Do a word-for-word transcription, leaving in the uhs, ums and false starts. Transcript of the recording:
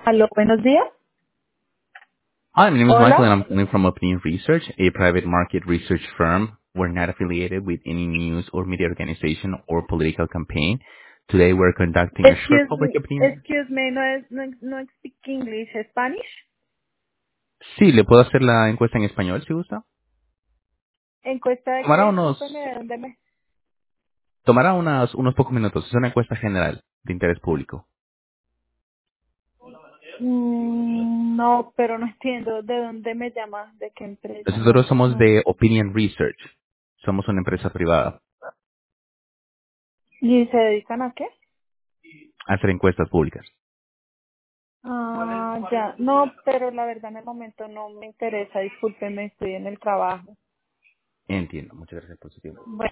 Aló, buenos días. Hi, my name is Michael, Hola. and I'm calling from Opinion Research, a private market research firm. We're not affiliated with any news or media organization or political campaign. Today, we're conducting a short Excuse public me, opinion. excuse me, no es, no, no speak English, Spanish. Sí, le puedo hacer la encuesta en español si gusta. Encuesta de qué, Tomará unos, discúlpeme, ¿de dónde me? tomará unas, unos pocos minutos. Es una encuesta general de interés público. Mm, no, pero no entiendo de dónde me llama, de qué empresa, Nosotros no, somos no. de Opinion Research. Somos una empresa privada ¿Y se dedican a qué? a hacer encuestas públicas. Ah, ya, no, pero la verdad en el momento no me interesa, discúlpeme, estoy en el trabajo. Entiendo. Muchas gracias por su tiempo. Bueno.